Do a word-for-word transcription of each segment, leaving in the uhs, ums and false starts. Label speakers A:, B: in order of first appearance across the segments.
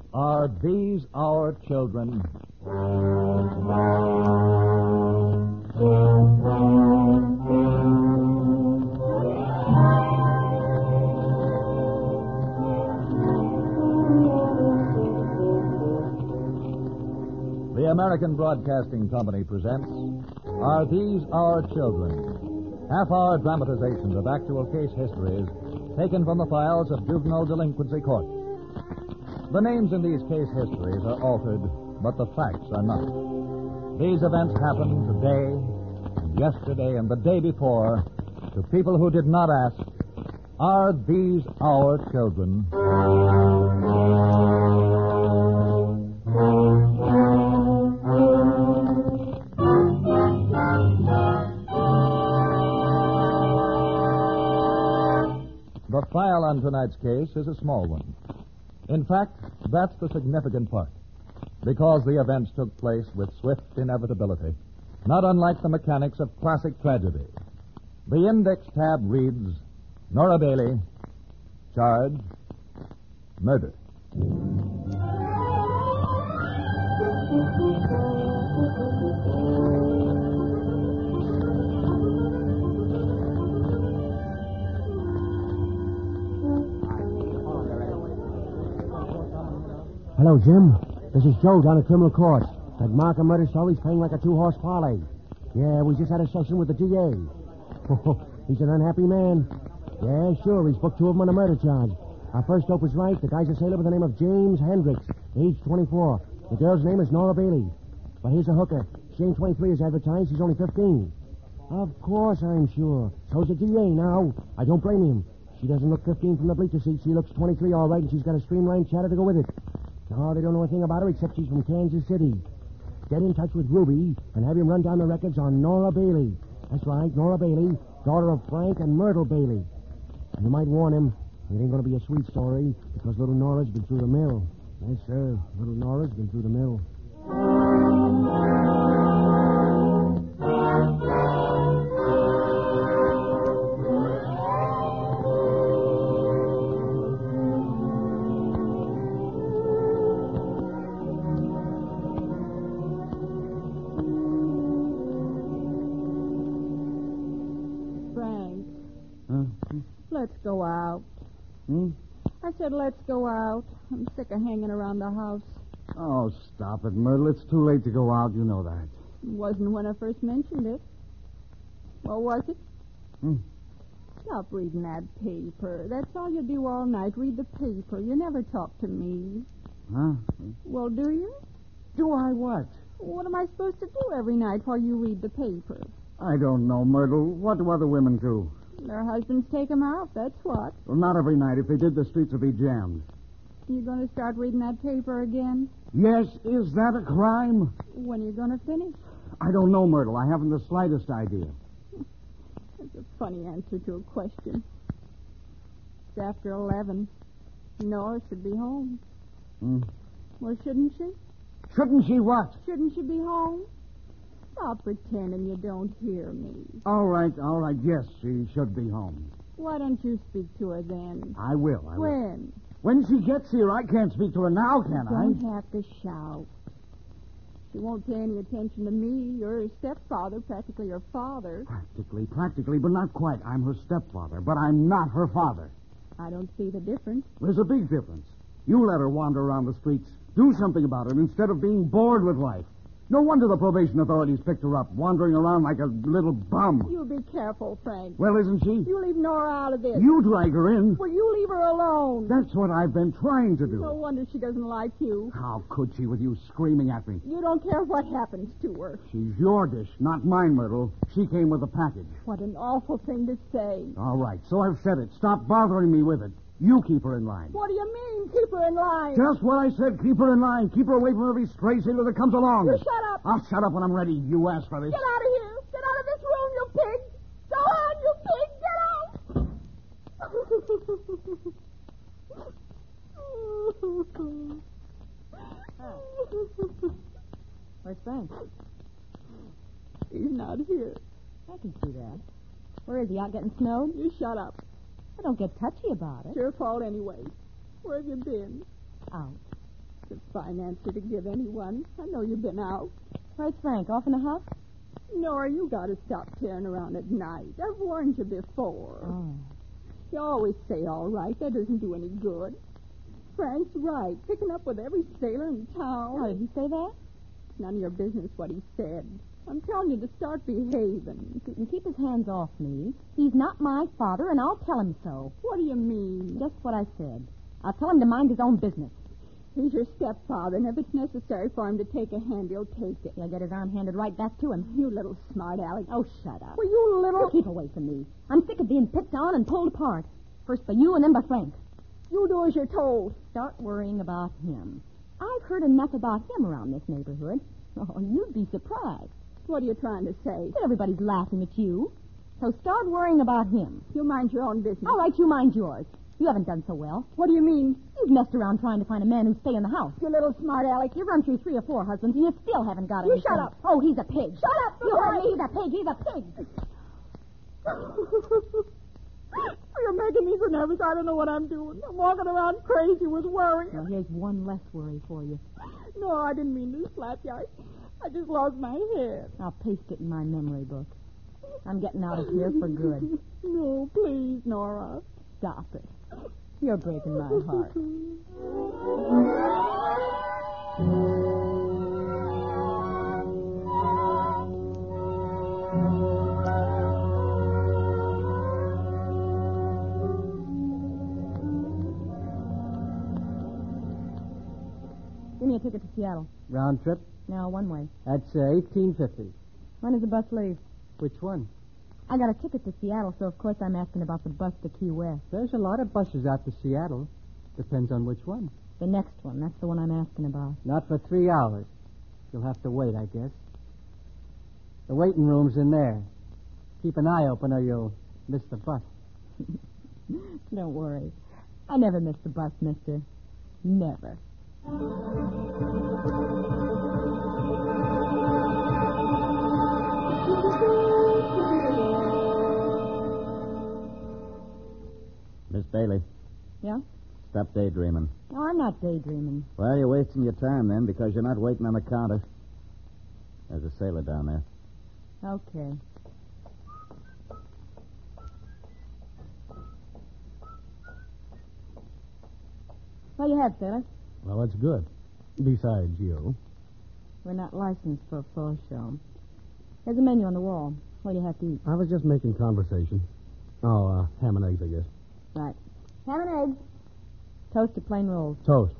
A: Are these our children? The American Broadcasting Company presents Are These Our Children? Half-hour dramatizations of actual case histories taken from the files of juvenile delinquency courts. The names in these case histories are altered, but the facts are not. These events happened today, and yesterday, and the day before to people who did not ask, Are these our children? The file on tonight's case is a small one. In fact, that's the significant part, because the events took place with swift inevitability, not unlike the mechanics of classic tragedy. The index tab reads, Nora Bailey, charge, murder.
B: Hello, Jim. This is Joe down at Criminal Court. That Markham murder story's playing like a two-horse parlay. Yeah, we just had a session with the D A. He's an unhappy man. Yeah, sure, he's booked two of them on a murder charge. Our first dope was right. The guy's a sailor by the name of James Hendricks, age twenty-four. The girl's name is Nora Bailey. But here's a hooker. She ain't twenty-three as advertised. She's only fifteen. Of course, I'm sure. So's the D A now. I don't blame him. She doesn't look fifteen from the bleacher seat. She looks twenty-three all right, and she's got a streamlined chatter to go with it. No, they don't know a thing about her except she's from Kansas City. Get in touch with Ruby and have him run down the records on Nora Bailey. That's right, Nora Bailey, daughter of Frank and Myrtle Bailey. And you might warn him, it ain't going to be a sweet story because little Nora's been through the mill. Yes, sir, little Nora's been through the mill.
C: Let's go out.
D: Hmm?
C: I said let's go out. I'm sick of hanging around the house.
D: Oh, stop it, Myrtle. It's too late to go out. You know that.
C: It wasn't when I first mentioned it. Well, was it?
D: Hmm?
C: Stop reading that paper. That's all you do all night, read the paper. You never talk to me.
D: Huh?
C: Well, do you?
D: Do I what?
C: What am I supposed to do every night while you read the paper?
D: I don't know, Myrtle. What do other women do?
C: Their husbands take them out, that's what.
D: Well, not every night. If they did, the streets would be jammed.
C: You going to start reading that paper again?
D: Yes, is that a crime?
C: When are you going to finish?
D: I don't know, Myrtle. I haven't the slightest idea.
C: That's a funny answer to a question. It's after eleven. Nora should be home.
D: Hmm?
C: Well, shouldn't she?
D: Shouldn't she what?
C: Shouldn't she be home? Stop pretending you don't hear me.
D: All right, all right. Yes, she should be home.
C: Why don't you speak to her then?
D: I will, I will.
C: When?
D: When she gets here, I can't speak to her now, can I?
C: You don't have to shout. She won't pay any attention to me. You're her stepfather, practically her father.
D: Practically, practically, but not quite. I'm her stepfather, but I'm not her father.
C: I don't see the difference.
D: There's a big difference. You let her wander around the streets. Do something about it instead of being bored with life. No wonder the probation authorities picked her up, wandering around like a little bum.
C: You be careful, Frank.
D: Well, isn't she?
C: You leave Nora out of this.
D: You drag her in.
C: Well, you leave her alone.
D: That's what I've been trying to do.
C: No wonder she doesn't like you.
D: How could she with you screaming at me?
C: You don't care what happens to her.
D: She's your dish, not mine, Myrtle. She came with a package.
C: What an awful thing to say.
D: All right, so I've said it. Stop bothering me with it. You keep her in line.
C: What do you mean, keep her in line?
D: Just what I said. Keep her in line. Keep her away from every stray sailor that comes along.
C: You shut up.
D: I'll shut up when I'm ready. You asked for this.
C: Get out of here. Get out of this room, you pig. Go on, you pig. Get out.
E: Where's Frank?
C: He's not here.
E: I can see that. Where is he? Out getting snowed?
C: You shut up.
E: I don't get touchy about it.
C: It's your fault anyway. Where have you been?
E: Out.
C: That's a fine answer to give anyone. I know you've been out.
E: Where's Frank? Off in a huff?
C: Nora, you got to stop tearing around at night. I've warned you before.
E: Oh.
C: You always say all right. That doesn't do any good. Frank's right. Picking up with every sailor in town.
E: How did he say that?
C: None of your business what he said. I'm telling you to start behaving.
E: He can keep his hands off me. He's not my father, and I'll tell him so.
C: What do you mean?
E: Just what I said. I'll tell him to mind his own business.
C: He's your stepfather, and if it's necessary for him to take a hand, he'll take it.
E: He'll get his arm handed right back to him.
C: You little smart aleck.
E: Oh, shut up.
C: Well, you little...
E: You keep away from me. I'm sick of being picked on and pulled apart. First by you and then by Frank.
C: You do as you're told.
E: Start worrying about him. I've heard enough about him around this neighborhood. Oh, you'd be surprised.
C: What are you trying to say?
E: That everybody's laughing at you. So start worrying about him.
C: You mind your own business.
E: All right, you mind yours. You haven't done so well.
C: What do you mean?
E: You've messed around trying to find a man who'd stay in the house.
C: You little smart aleck.
E: You run through three or four husbands, and you still haven't got
C: You
E: anything.
C: shut up.
E: Oh, he's a pig.
C: Shut up.
E: You heard me. He's a pig. He's a pig.
C: You're making me so nervous I don't know what I'm doing. I'm walking around crazy with worry.
E: Well, here's one less worry for you.
C: No, I didn't mean to slap you. I, I just lost my head.
E: I'll paste it in my memory book. I'm getting out of here for good.
C: No, please, Nora.
E: Stop it. You're breaking my heart. Give me a ticket to Seattle.
B: Round trip?
E: No, one way.
B: That's uh, eighteen fifty.
E: When does the bus leave?
B: Which one?
E: I got a ticket to Seattle, so of course I'm asking about the bus to Key West.
B: There's a lot of buses out to Seattle. Depends on which one.
E: The next one. That's the one I'm asking about.
B: Not for three hours. You'll have to wait, I guess. The waiting room's in there. Keep an eye open or you'll miss the bus.
E: Don't worry. I never miss the bus, mister. Never.
A: Miss Bailey,
E: Yeah?
A: stop daydreaming.
E: No, I'm not daydreaming.
A: Well, you're wasting your time then because you're not waiting on the counter. There's a sailor down there.
E: Okay. What do you have, sailor?
B: Well, that's good. Besides you.
E: We're not licensed for a full show. There's a menu on the wall. What do you have to eat?
B: I was just making conversation. Oh, uh, ham and eggs, I guess.
E: Right. Ham and eggs. Toast to plain rolls.
B: Toast.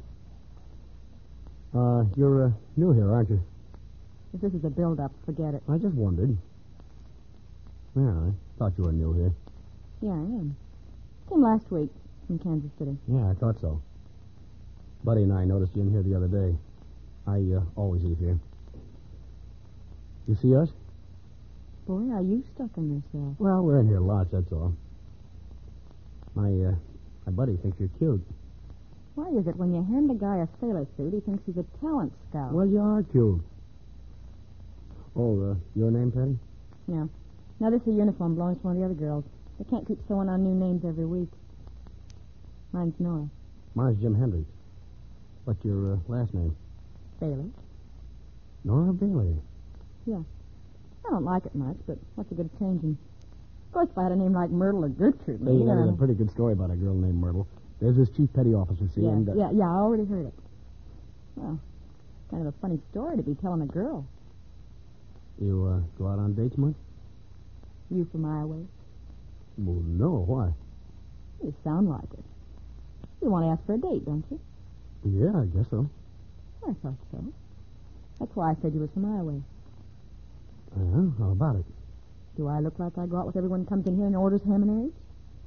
B: Uh, you're uh, new here, aren't you?
E: If this is a build-up, forget it.
B: I just wondered. Yeah, I thought you were new here.
E: Yeah, I am. Came last week from Kansas City.
B: Yeah, I thought so. Buddy and I noticed you in here the other day. I uh, always eat here. You see us?
E: Boy, are you stuck on yourself.
B: Well, we're in here lots, that's all. My, uh, my buddy thinks you're cute.
E: Why is it when you hand a guy a sailor suit, he thinks he's a talent scout?
B: Well, you are cute. Oh, uh, your name, Patty?
E: Yeah. Now, this is a uniform belongs to one of the other girls. They can't keep sewing on new names every week. Mine's Nora.
B: Mine's Jim Hendricks. What's your uh, last name?
E: Bailey.
B: Nora Bailey.
E: Yeah. I don't like it much, but what's the good of changing? Of course, if I had a name like Myrtle or Gertrude...
B: Hey,
E: maybe,
B: that
E: uh,
B: is a pretty good story about a girl named Myrtle. There's this chief petty officer, see?
E: Yeah,
B: and, uh,
E: yeah, yeah, I already heard it. Well, kind of a funny story to be telling a girl.
B: You uh, go out on dates much?
E: You from Iowa?
B: Well, no. Why?
E: You sound like it. You want to ask for a date, don't you?
B: Yeah, I guess so.
E: I thought so. That's why I said you was from Iowa.
B: Yeah, how about it?
E: Do I look like I go out with everyone who comes in here and orders ham and eggs?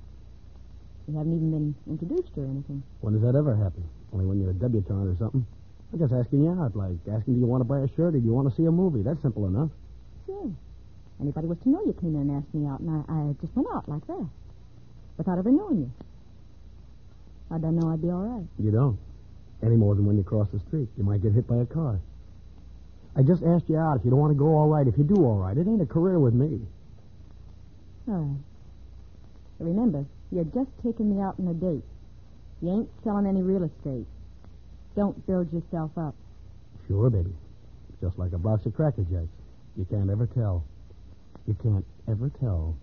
E: You haven't even been introduced or anything.
B: When does that ever happen? Only when you're a debutante or something. I'm just asking you out, like asking do you want to buy a shirt or do you want to see a movie? That's simple enough.
E: Sure. Anybody was to know you came in and asked me out, and I, I just went out like that. Without ever knowing you. How'd I know I'd be all right?
B: You don't. Any more than when you cross the street. You might get hit by a car. I just asked you out. If you don't want to go, all right. If you do, all right. It ain't a career with me.
E: All right. But remember, you're just taking me out on a date. You ain't selling any real estate. Don't build yourself up.
B: Sure, baby. Just like a box of Cracker Jacks. You can't ever tell. You can't ever tell.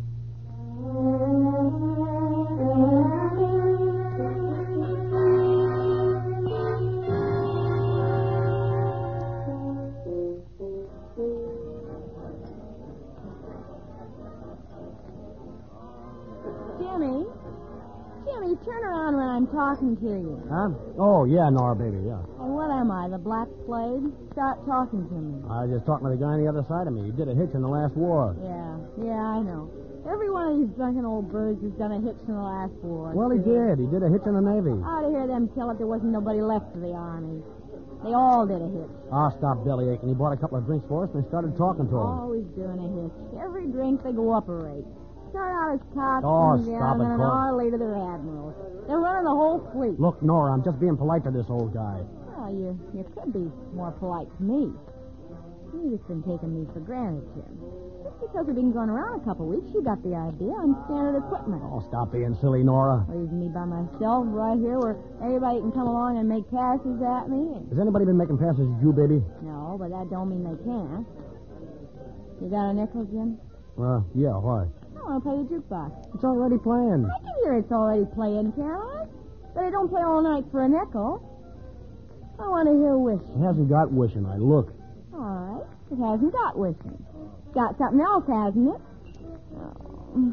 E: Jimmy. Jimmy, turn around when I'm talking to you.
B: Huh? Oh, yeah, Nora, baby, yeah.
E: Oh, what am I, the Black Slave? Start talking to me.
B: I was just talking to the guy on the other side of me. He did a hitch in the last war.
E: Yeah, yeah, I know. Every one of these drunken old birds has done a hitch in the last war.
B: Well, he did. He did a hitch in the Navy.
E: I ought to hear them tell it there wasn't nobody left of the Army. They all did a hitch.
B: Ah, stop belly aching. He bought a couple of drinks for us, and they started talking to him.
E: Always doing a hitch. Every drink they go up a rate. Start out as cops,
B: Oh,
E: and
B: stop
E: down,
B: it,
E: and an
B: Clark.
E: hour later they're admirals. They're running the whole fleet.
B: Look, Nora, I'm just being polite to this old guy.
E: Well, you you could be more polite to me. You've just been taking me for granted, Jim. Just because we've been going around a couple weeks, you got the idea I'm standard equipment.
B: Oh, stop being silly, Nora.
E: Leaving me by myself right here where everybody can come along and make passes at me.
B: Has anybody been making passes at you, baby?
E: No, but that don't mean they can't. You got a nickel, Jim?
B: Uh, yeah, why?
E: I want to play the jukebox.
B: It's already playing.
E: I can hear it's already playing, can't I? But it don't play all night for a nickel. I want to hear wishing.
B: It hasn't got wishing. I look.
E: All right. It hasn't got wishing. It's got something else, hasn't it? Oh,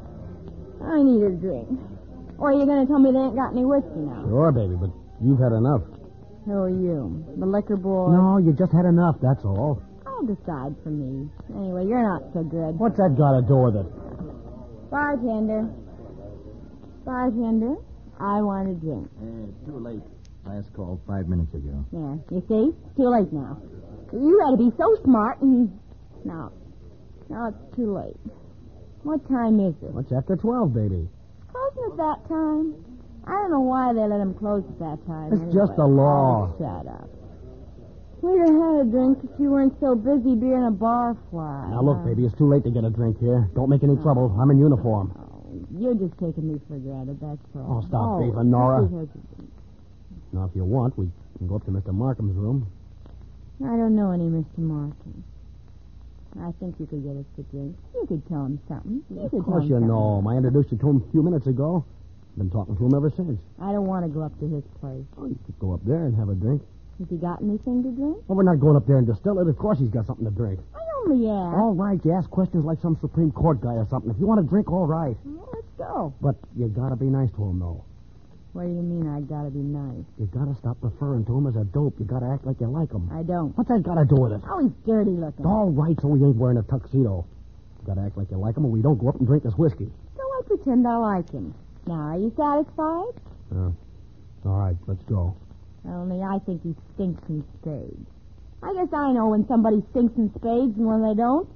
E: I need a drink. Or are you going to tell me they ain't got any whiskey now?
B: Sure, baby, but you've had enough.
E: Who are you? The liquor boy?
B: No, you just had enough, that's all.
E: I'll decide for me. Anyway, you're not so good.
B: What's that got to do with it?
E: Bartender. Bartender, I want a drink.
A: Uh, too late. Last call five minutes ago.
E: There. You see? It's too late now. You had to be so smart and... Now, now it's too late. What time is it?
B: What's after twelve, baby?
E: Closing at that time? I don't know why they let him close at that time.
B: It's
E: anyway.
B: just the law.
E: Oh, shut up. We'd have had a drink if you weren't so busy being a barfly.
B: Now, look, baby, it's too late to get a drink here. Don't make any trouble. I'm in uniform.
E: Oh, you're just taking me for granted, that's all.
B: Oh, stop
E: oh,
B: beefing, Nora.
E: this is what you-
B: Now, if you want, we can go up to Mister Markham's room.
E: I don't know any Mister Martin. I think you could get us a drink. You could tell him something. You
B: Of
E: could
B: course
E: tell
B: you
E: him something.
B: know him. I introduced you to him a few minutes ago. Been talking to him ever since.
E: I don't want to go up to his place.
B: Oh, you could go up there and have a drink.
E: Has he got anything to drink?
B: Well, we're not going up there and distill it. Of course he's got something to drink.
E: I only asked.
B: All right, you ask questions like some Supreme Court guy or something. If you want a drink, all right.
E: Well, let's go.
B: But you gotta be nice to him, though.
E: What do you mean I gotta be nice?
B: You gotta stop referring to him as a dope. You gotta act like you like him.
E: I don't.
B: What's that gotta do with it?
E: Oh, he's dirty looking.
B: All right, so he ain't wearing a tuxedo. You gotta act like you like him, or we don't go up and drink his whiskey.
E: So I pretend I like him. Now, are you satisfied?
B: Uh, all right, let's go.
E: Only I think he stinks in spades. I guess I know when somebody stinks in spades and when they don't.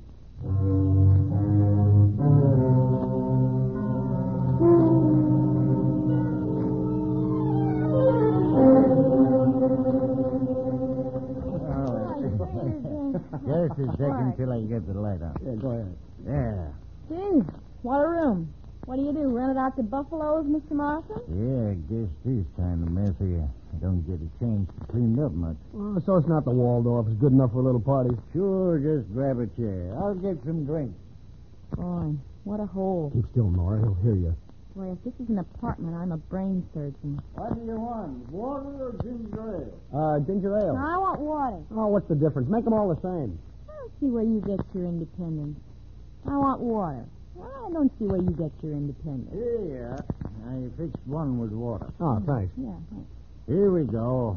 F: Just a second till I get the light on.
B: Yeah, go ahead.
F: There.
E: Gee, what a room. What do you do, rent it out to buffaloes, Mister Markham?
F: Yeah, I guess this kind of messy. I don't get a chance to clean up much.
B: Well, so it's not the Waldorf. It's good enough for a little party.
F: Sure, just grab a chair. I'll get some drinks.
E: Boy, what a hole.
B: Keep still, Nora. He'll hear you.
E: Boy, if this is an apartment, I'm a brain surgeon.
F: What do you want? Water or ginger ale?
B: Uh, ginger ale.
E: I want water.
B: Oh, what's the difference? Make them all the same.
E: I don't see where you get your independence. I want water. I don't see where you get your independence.
F: Here. I fixed one with water.
B: Oh, thanks.
E: Yeah, thanks.
F: Here we go.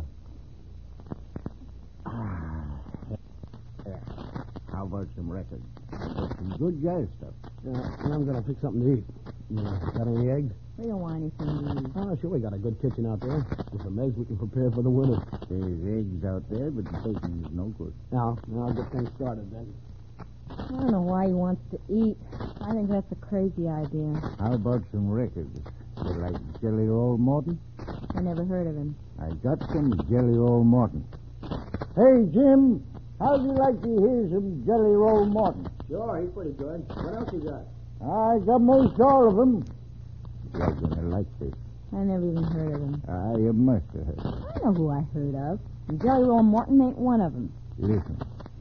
F: Ah. There. How about some records? I've got some good jazz stuff.
B: Uh, I'm going to fix something to eat. Uh, got any eggs?
E: We don't want anything to eat.
B: Oh, sure, we got a good kitchen out there. With some eggs we can prepare for the winter.
F: There's eggs out there, but the bacon's no good.
B: Now, now I'll get things started then.
E: I don't know why he wants to eat. I think that's a crazy idea.
F: How about some records? You like Jelly Roll Morton?
E: I never heard of him.
F: I got some Jelly Roll Morton. Hey, Jim, how'd you like to hear some Jelly Roll Morton?
B: Sure, he's pretty good. What else you got?
F: I got most all of them. You're going to like this.
E: I never even heard of him.
F: Ah, you must have heard.
E: I know who I heard of. And Jelly Roll Morton ain't one of them.
F: Listen.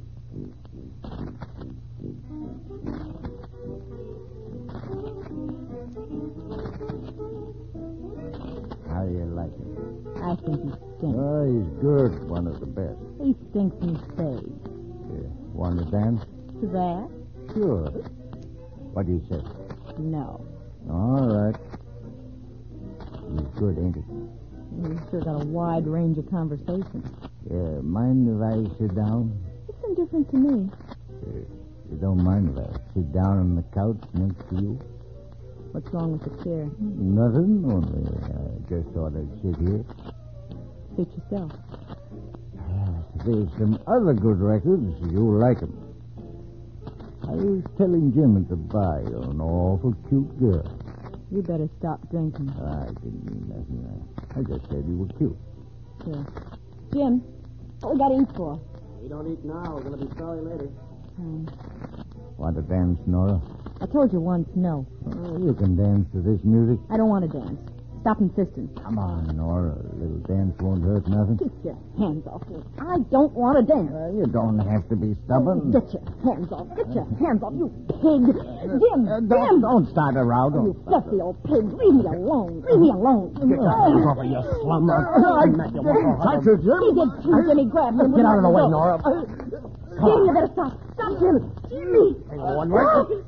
F: How do you like him?
E: I think he stinks.
F: Oh, he's good. One of the best.
E: He stinks and stays.
F: Yeah. Want to dance?
E: To that?
F: Sure. What do you say?
E: No.
F: All right. He's good, ain't he?
E: He's sure got a wide range of conversation.
F: Yeah. Mind if I sit down?
E: It's indifferent to me.
F: Uh, you don't mind if I sit down on the couch next to you?
E: What's wrong with the chair?
F: Nothing. Only I just thought I'd sit here.
E: Sit yourself.
F: There's some other good records. You'll like them. I was telling Jim at the bar you're an awful cute girl.
E: You better stop drinking.
F: I didn't mean nothing. I, I just said you were cute.
E: Sure. Jim, what we got to eat for?
B: We don't eat now. We're going to be sorry later.
E: Um,
F: Want to dance, Nora?
E: I told you once, no.
F: Oh, you can dance to this music.
E: I don't want to dance. Stop insisting.
F: Come on, Nora. A little dance won't hurt nothing.
E: Get your hands off me. I don't want to dance.
F: Uh, you don't have to be stubborn.
E: Get your hands off. Get your hands off, you pig. Jim,
F: Uh,
E: Jim.
F: don't, don't start a row.
E: You
F: Don't.
E: fluffy old pig. Leave me alone. Leave me alone.
B: Get your hands off of you, slum. I met you before.
F: Touch her, Jim.
E: He did too, Jimmy. Grab him.
B: Get out of the way, Nora.
E: Uh, Jim, you better stop. Stop, Jim. Jimmy.
B: Hang on one minute.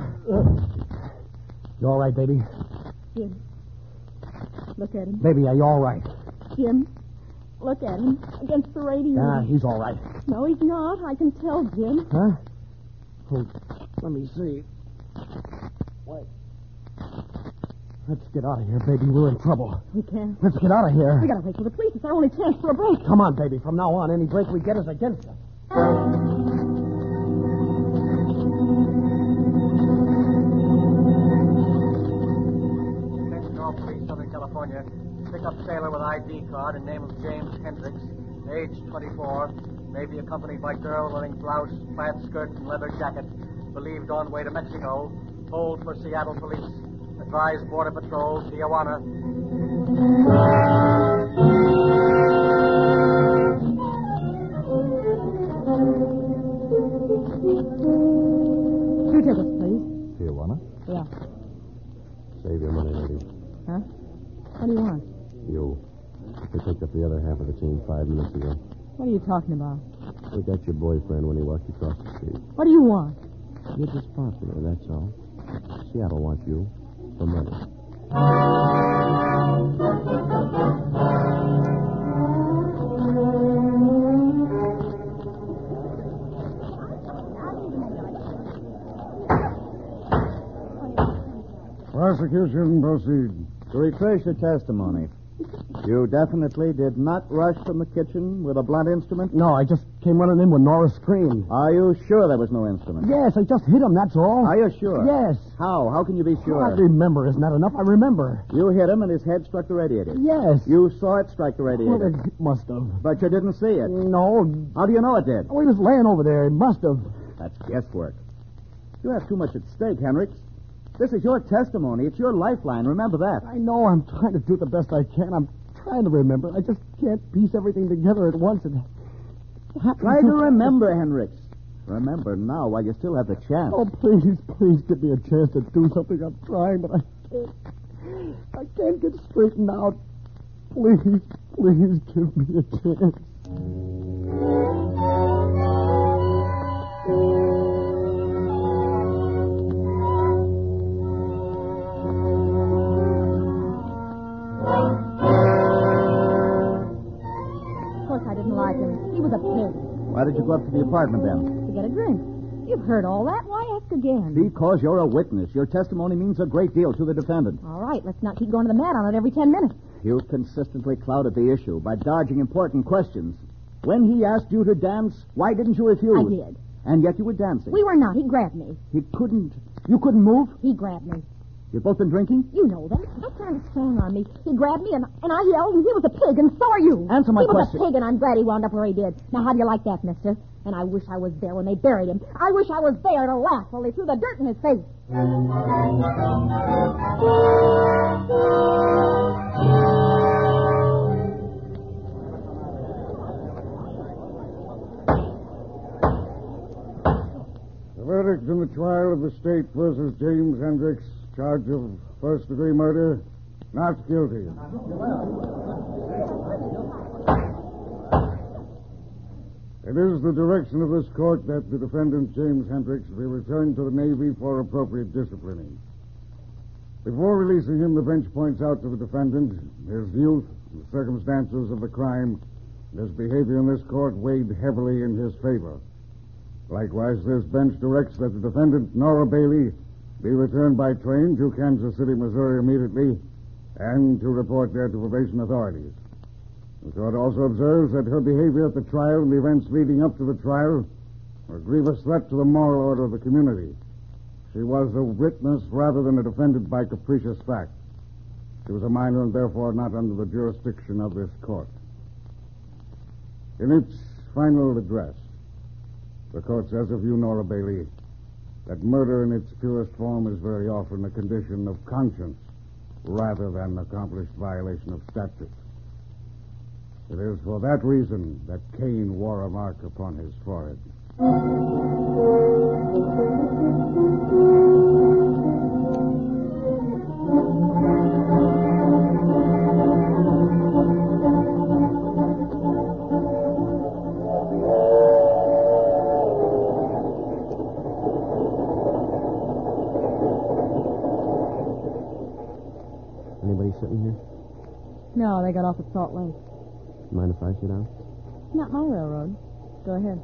B: You all right, baby?
C: Jim, look at him.
B: Baby, are you all right?
C: Jim, look at him against the radio.
B: Yeah, he's all right.
C: No, he's not. I can tell, Jim.
B: Huh? Oh, let me see. Wait. Let's get out of here, baby. We're in trouble.
C: We can't.
B: Let's get out of here.
C: We gotta wait for the police. It's our only chance for a break.
B: Come on, baby. From now on, any break we get is against us.
G: Police, Southern California. Pick up sailor with I D card and name of James Hendricks, age twenty-four, may be accompanied by girl wearing blouse, plaid skirt, and leather jacket, believed on way to Mexico. Hold for Seattle police. Advise Border Patrol, Tijuana.
E: Two tickets, please.
F: Tijuana?
E: Yeah.
H: Save your money, lady.
E: Huh? What do you want?
H: You. They picked up the other half of the team five minutes ago.
E: What are you talking about?
H: We got your boyfriend when he walked across the street.
E: What do you want?
H: You're just popular, that's all. Seattle wants you for money.
D: Prosecution, proceed.
F: To retrace your testimony, you definitely did not rush from the kitchen with a blunt instrument?
B: No, I just came running in when Nora screamed.
F: Are you sure there was no instrument?
B: Yes, I just hit him, that's all.
F: Are you sure?
B: Yes.
F: How? How can you be sure?
B: I remember. Isn't that enough? I remember.
F: You hit him and his head struck the radiator.
B: Yes.
F: You saw it strike the
B: Well,
F: radiator.
B: it must have.
F: But you didn't see it.
B: No.
F: How do you know it did?
B: Oh, he was laying over there. It must have.
F: That's guesswork. You have too much at stake, Henricks. This is your testimony. It's your lifeline. Remember that.
B: I know. I'm trying to do the best I can. I'm trying to remember. I just can't piece everything together at once. It happened
F: Try
B: to-
F: to remember, Henricks. Remember now while you still have the chance.
B: Oh, please, please give me a chance to do something. I'm trying, but I can't. I can't get straightened out. Please, please give me a chance.
E: Of course, I didn't like him. He was a pig.
F: Why did you go up to the apartment then?
E: To get a drink. You've heard all that. Why ask again?
F: Because you're a witness. Your testimony means a great deal to the defendant.
E: All right, let's not keep going to the mat on it every ten minutes.
F: You consistently clouded the issue by dodging important questions. When he asked you to dance, why didn't you refuse?
E: I did.
F: And yet you were dancing.
E: We were not. He grabbed me.
F: He couldn't. You couldn't move?
E: He grabbed me.
F: You've both been drinking?
E: You know that. Don't try to strong on me. He grabbed me, and, and I yelled, and he was a pig, and so are you.
F: Answer my
E: he
F: question.
E: He was a pig, and I'm glad he wound up where he did. Now, how do you like that, mister? And I wish I was there when they buried him. I wish I was there to laugh while they threw the dirt in his face.
D: The verdict in the trial of the state versus James Hendricks, charge of first-degree murder, not guilty. It is the direction of this court that the defendant, James Hendricks, be returned to the Navy for appropriate disciplining. Before releasing him, the bench points out to the defendant his youth, the circumstances of the crime, and his behavior in this court weighed heavily in his favor. Likewise, this bench directs that the defendant, Nora Bailey, be returned by train to Kansas City, Missouri immediately, and to report there to probation authorities. The court also observes that her behavior at the trial and the events leading up to the trial were a grievous threat to the moral order of the community. She was a witness rather than a defendant by capricious fact. She was a minor and therefore not under the jurisdiction of this court. In its final address, the court says of you, Nora Bailey, that murder in its purest form is very often a condition of conscience rather than an accomplished violation of statute. It is for that reason that Cain wore a mark upon his forehead.
H: Anybody sitting here?
C: No, they got off at Salt Lake.
H: Mind if I sit down?
C: Not my railroad. Go ahead.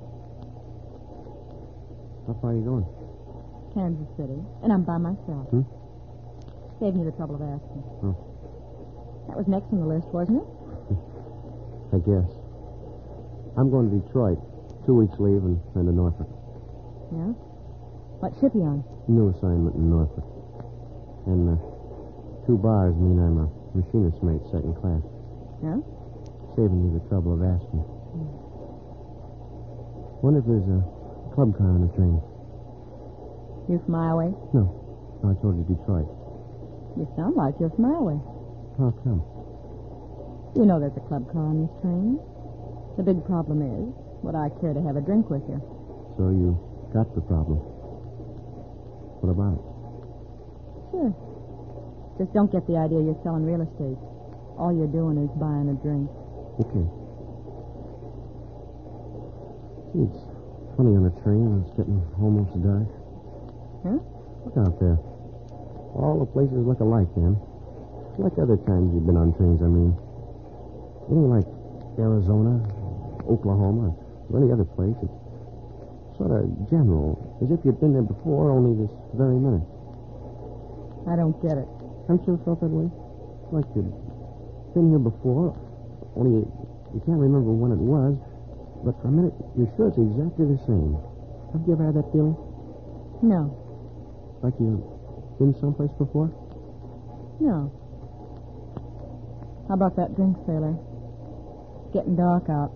H: How far are you going?
C: Kansas City. And I'm by myself.
H: Hmm?
C: Saved me the trouble of asking.
H: Oh.
C: That was next on the list, wasn't it?
H: I guess. I'm going to Detroit. Two weeks leave and then to Norfolk.
C: Yeah? What ship you on?
H: New assignment in Norfolk. And uh, two bars mean I'm a machinist mate, second class.
C: Yeah?
H: Saving you the trouble of asking.
C: Mm.
H: Wonder if there's a club car on the train.
C: You from Iowa?
H: No. No, I told you Detroit.
C: You sound like you're from Iowa.
H: How come?
C: You know there's a club car on this train. The big problem is, would I care to have a drink with you?
H: So you got the problem. What about it?
C: Sure. Just don't get the idea you're selling real estate. All you're doing is buying a drink.
H: Okay. Gee, it's funny on the train when it's getting almost dark.
C: Huh?
H: Look out there. All the places look alike, Dan. Like other times you've been on trains, I mean. It ain't like Arizona, Oklahoma, or any other place. It's sort of general, as if you'd been there before, only this very minute.
C: I don't get it.
H: Haven't you ever felt that way? Like you'd been here before, only you, you can't remember when it was, but for a minute you're sure it's exactly the same. Have you ever had that feeling?
C: No.
H: Like you've been someplace before?
C: No. How about that drink, sailor? It's getting dark out.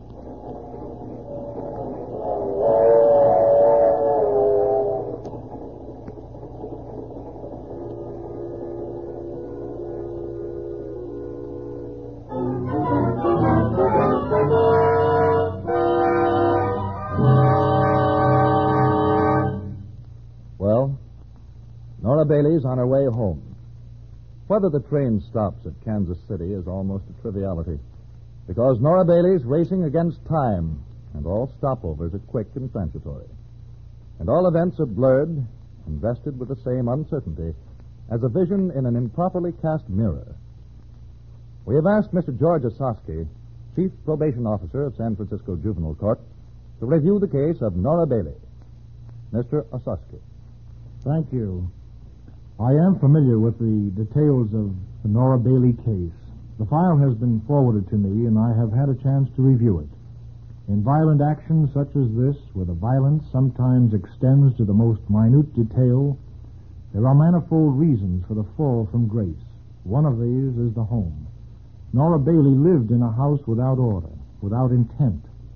A: Well, Nora Bailey's on her way home. Whether the train stops at Kansas City is almost a triviality, because Nora Bailey's racing against time, and all stopovers are quick and transitory. And all events are blurred, invested with the same uncertainty as a vision in an improperly cast mirror. We have asked Mister George Osowski, Chief Probation Officer of San Francisco Juvenile Court, to review the case of Nora Bailey. Mister Osowski.
I: Thank you. I am familiar with the details of the Nora Bailey case. The file has been forwarded to me, and I have had a chance to review it. In violent actions such as this, where the violence sometimes extends to the most minute detail, there are manifold reasons for the fall from grace. One of these is the home. Nora Bailey lived in a house without order, without intent.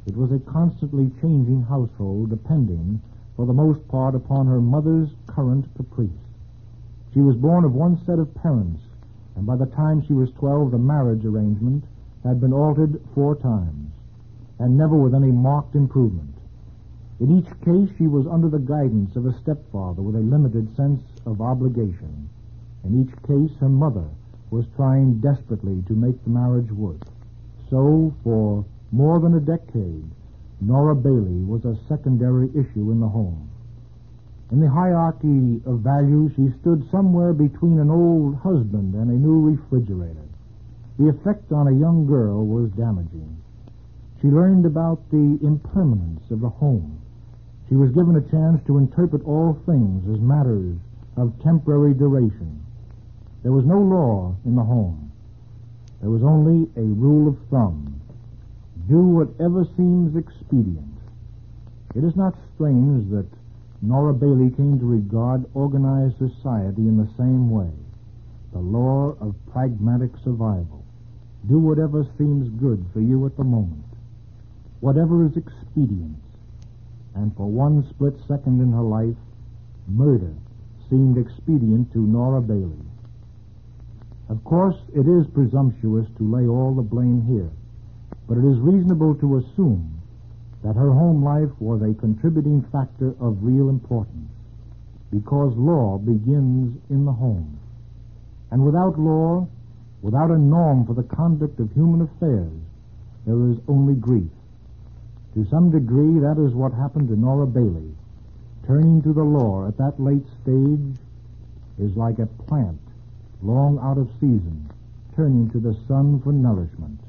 I: It was a constantly changing household, depending, for the most part, upon her mother's current caprice. She was born of one set of parents, and by the time she was twelve, the marriage arrangement had been altered four times, and never with any marked improvement. In each case, she was under the guidance of a stepfather with a limited sense of obligation. In each case, her mother was trying desperately to make the marriage work. So, for more than a decade, Nora Bailey was a secondary issue in the home. In the hierarchy of value, she stood somewhere between an old husband and a new refrigerator. The effect on a young girl was damaging. She learned about the impermanence of the home. She was given a chance to interpret all things as matters of temporary duration. There was no law in the home. There was only a rule of thumb. Do whatever seems expedient. It is not strange that Nora Bailey came to regard organized society in the same way. The law of pragmatic survival. Do whatever seems good for you at the moment. Whatever is expedient. And for one split second in her life, murder seemed expedient to Nora Bailey. Of course, it is presumptuous to lay all the blame here, but it is reasonable to assume that her home life was a contributing factor of real importance, because law begins in the home. And without law, without a norm for the conduct of human affairs, there is only grief. To some degree, that is what happened to Nora Bailey. Turning to the law at that late stage is like a plant long out of season, turning to the sun for nourishment.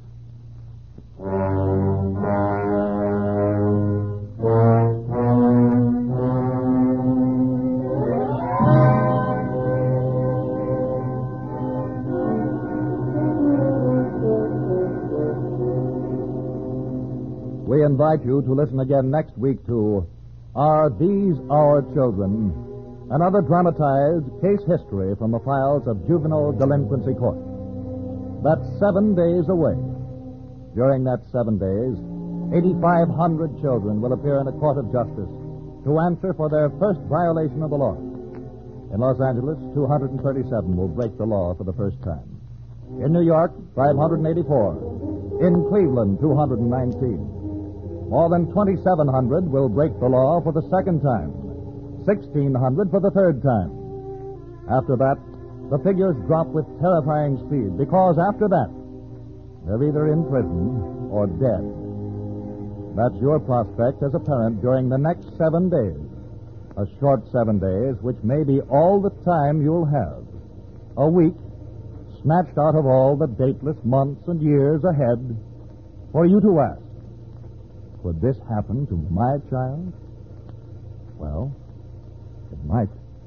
A: We invite you to listen again next week to Are These Our Children? Another dramatized case history from the files of Juvenile Delinquency Court. That's seven days away. During that seven days, eighty-five hundred children will appear in a court of justice to answer for their first violation of the law. In Los Angeles, two hundred thirty-seven will break the law for the first time. In New York, five hundred eighty-four. In Cleveland, two hundred nineteen. More than twenty-seven hundred will break the law for the second time. sixteen hundred for the third time. After that, the figures drop with terrifying speed, because after that, they're either in prison or dead. That's your prospect as a parent during the next seven days. A short seven days, which may be all the time you'll have. A week, snatched out of all the dateless months and years ahead, for you to ask, could this happen to my child? Well, it might.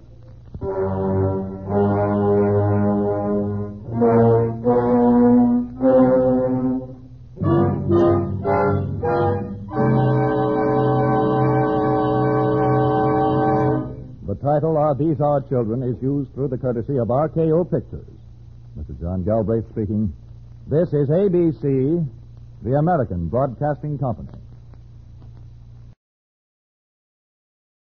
A: The title, Are These Our Children, is used through the courtesy of R K O Pictures. Mister John Galbraith speaking. This is A B C, the American Broadcasting Company.